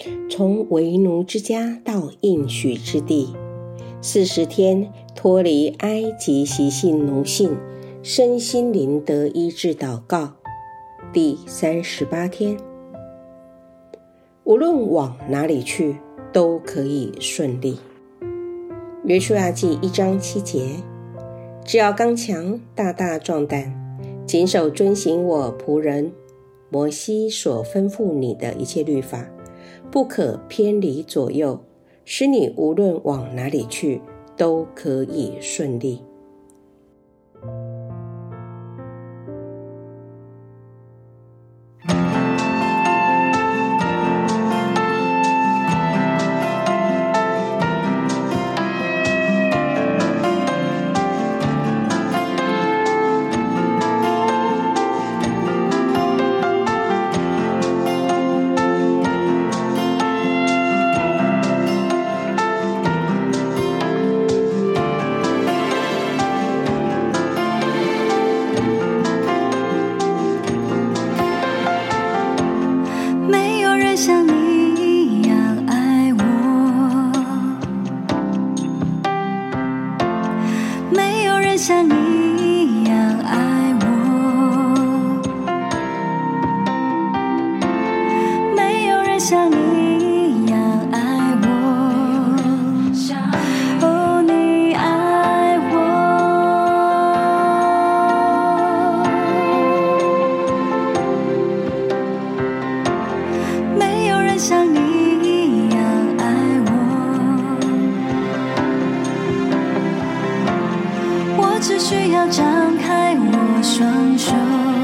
从为奴之家到应许之地，40天脱离埃及习性奴性，身心灵得医治祷告。第38天，无论往哪里去都可以顺利。约书亚记1章7节，只要刚强，大大壮胆，谨守遵行我仆人摩西所吩咐你的一切律法，不可偏离左右，使你无论往哪里去都可以顺利。 像你一样爱我，没有人像你一样爱我，没有人像你一样爱我，哦，你爱我，没有人像你一样爱我，我只需要张开我双手，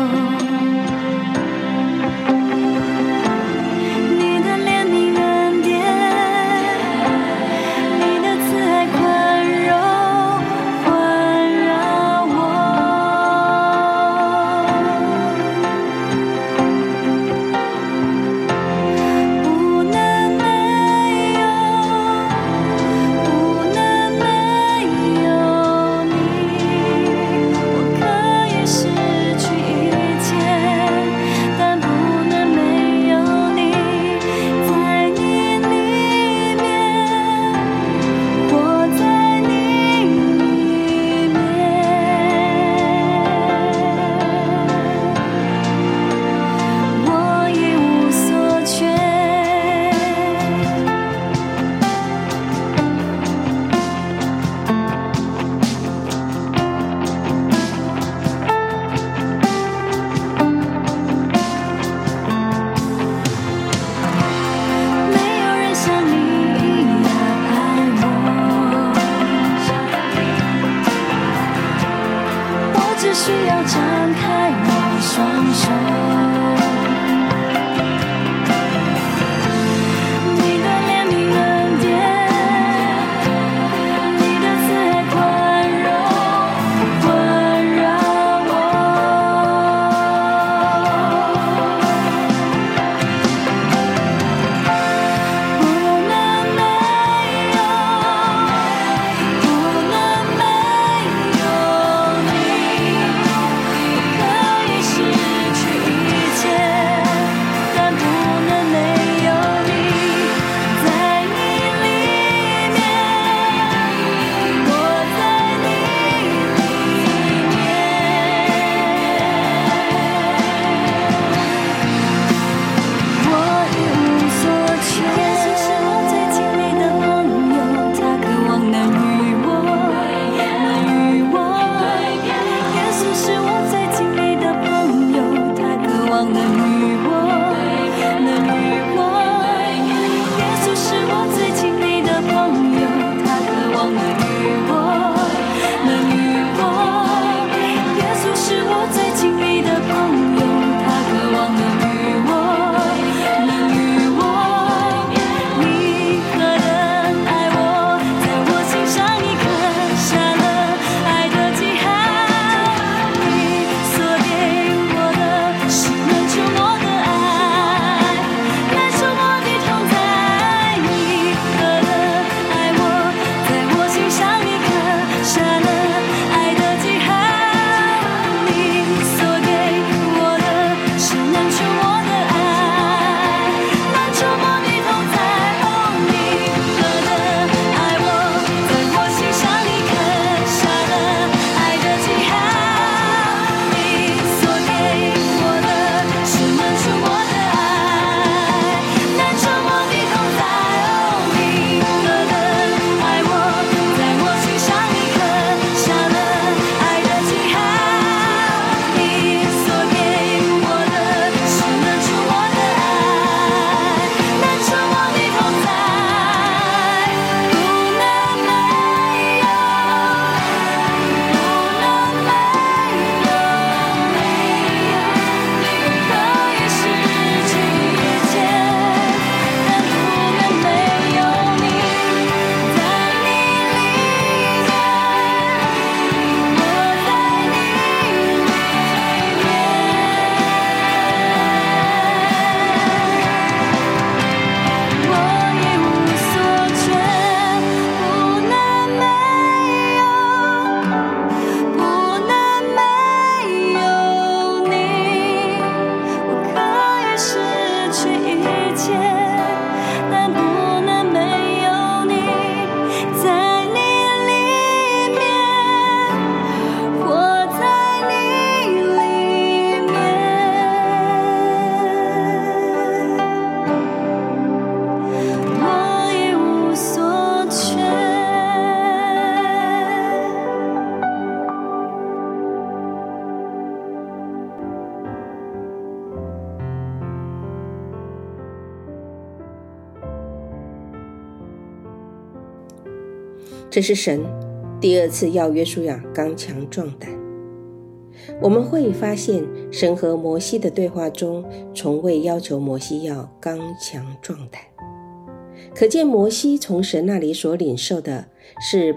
你的怜悯恩典，你的慈爱宽容环绕我，不能没有，不能没有你，我可以失去一切，但不能没有你，在你里面，活在你里面，我一无所缺。没有人像你一样爱我，我只需要张开我双手，你的怜悯恩典，你的慈爱宽容环绕我，不能没有，不能没有你，我可以失去一切， 这是神第二次要约书亚刚强壮胆。我们会发现，神和摩西的对话中从未要求摩西要刚强壮胆，可见摩西从神那里所领受的是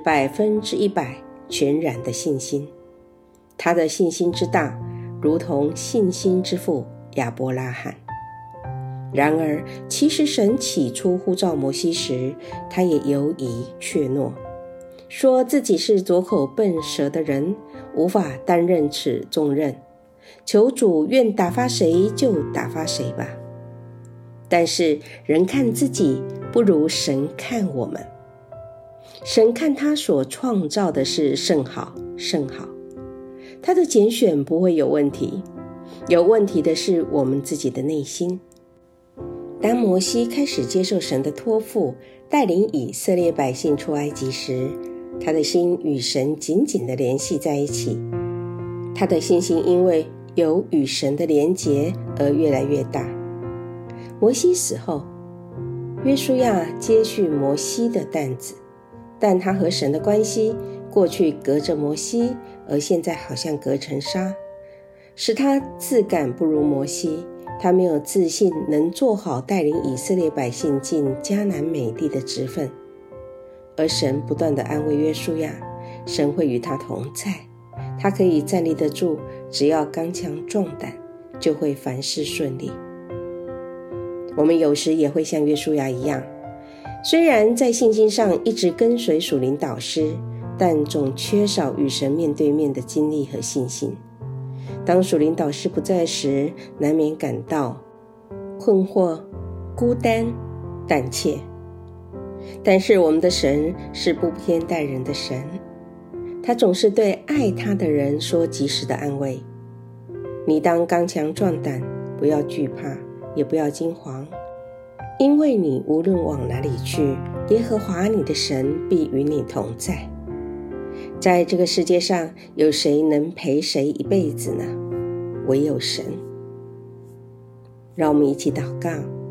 100%全然的信心。他的信心之大，如同信心之父亚伯拉罕。然而，其实神起初呼召摩西时，他也犹疑怯懦，说自己是左口笨舌的人，无法担任此重任，求主愿打发谁就打发谁吧。但是人看自己不如神看我们，神看他所创造的是甚好甚好，他的拣选不会有问题，有问题的是我们自己的内心。当摩西开始接受神的托付，带领以色列百姓出埃及时，他的心与神紧紧地联系在一起，他的信心因为有与神的连结而越来越大。摩西死后，约书亚接续摩西的担子，但他和神的关系过去隔着摩西，而现在好像隔层纱，使他自感不如摩西。他没有自信能做好带领以色列百姓进迦南美地的职分，而神不断地安慰约书亚，神会与他同在，他可以站立得住，只要刚强壮胆，就会凡事顺利。我们有时也会像约书亚一样，虽然在信心上一直跟随属灵导师，但总缺少与神面对面的经历和信心。当属灵导师不在时，难免感到困惑、孤单、胆怯。但是我们的神是不偏待人的神，他总是对爱他的人说及时的安慰。你当刚强壮胆，不要惧怕，也不要惊惶，因为你无论往哪里去，耶和华你的神必与你同在。在这个世界上，有谁能陪谁一辈子呢？唯有神。让我们一起祷告。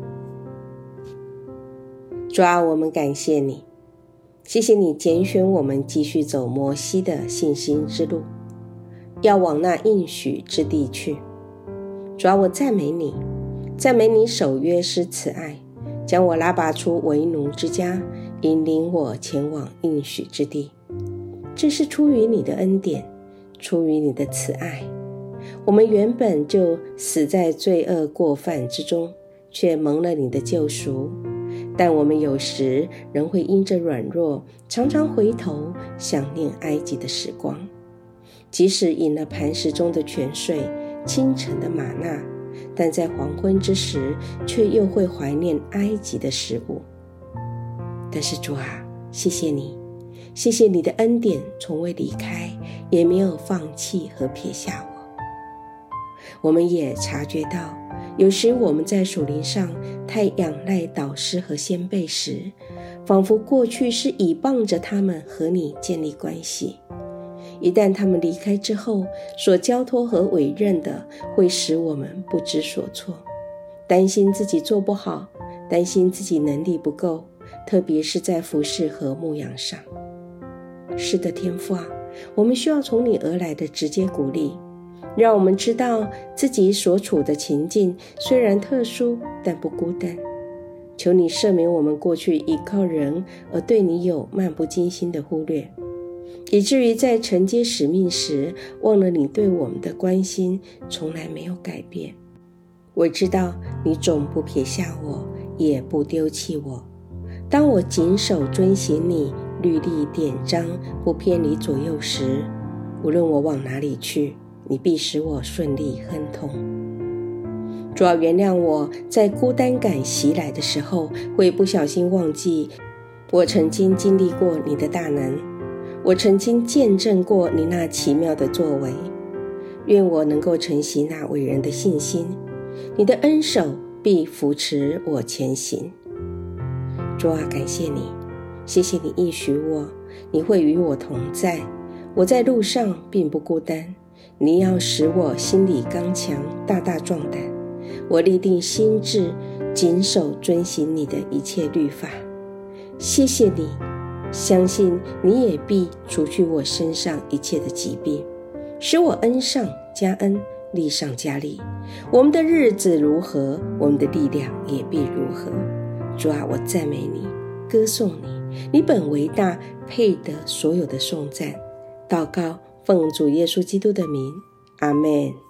主啊，我们感谢你，谢谢你拣选我们继续走摩西的信心之路，要往那应许之地去。主啊，我赞美你，赞美你守约施慈爱，将我拉拔出为奴之家，引领我前往应许之地。这是出于你的恩典，出于你的慈爱。我们原本就死在罪恶过犯之中，却蒙了你的救赎。但我们有时仍会因着软弱，常常回头想念埃及的时光。即使饮了磐石中的泉水，清晨的玛纳，但在黄昏之时，却又会怀念埃及的食物。但是主啊，谢谢你，谢谢你的恩典从未离开，也没有放弃和撇下我。我们也察觉到，有时我们在属灵上太仰赖导师和先辈时，仿佛过去是倚傍着他们和你建立关系。一旦他们离开之后，所交托和委任的会使我们不知所措，担心自己做不好，担心自己能力不够，特别是在服事和牧养上。是的，天父啊，我们需要从你而来的直接鼓励，让我们知道自己所处的情境虽然特殊，但不孤单。求你赦免我们过去依靠人而对你有漫不经心的忽略，以至于在承接使命时，忘了你对我们的关心从来没有改变。我知道你总不撇下我，也不丢弃我。当我谨守遵行你律例典章，不偏离左右时，无论我往哪里去，你必使我顺利亨通。主要原谅我在孤单感袭来的时候，会不小心忘记我曾经经历过你的大能，我曾经见证过你那奇妙的作为。愿我能够承袭那伟人的信心，你的恩手必扶持我前行。主啊，感谢你，谢谢你应许我，你会与我同在，我在路上并不孤单。你要使我心里刚强，大大壮胆。我立定心志，谨守遵行你的一切律法。谢谢你， 相信你也必除去我身上一切的疾病，使我恩上加恩，利上加利。我们的日子如何，我们的力量也必如何。主啊，我赞美你，歌颂你，你本为大，配得所有的颂赞。祷告，奉主耶稣基督的名，阿们。